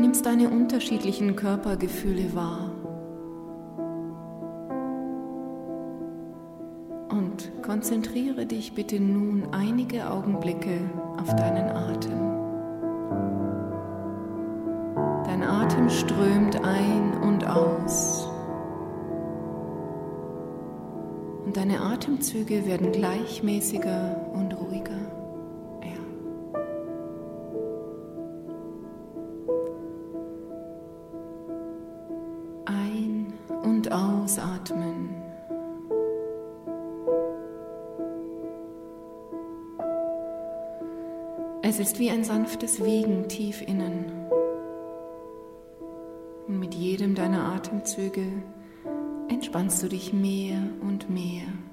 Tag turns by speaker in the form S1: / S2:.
S1: nimmst deine unterschiedlichen Körpergefühle wahr. Und konzentriere dich bitte nun einige Augenblicke auf deinen Atem. Dein Atem strömt ein und aus. Und deine Atemzüge werden gleichmäßiger und ruhiger. Ein- und ausatmen. Es ist wie ein sanftes Wiegen tief innen. Und mit jedem deiner Atemzüge entspannst du dich mehr und mehr.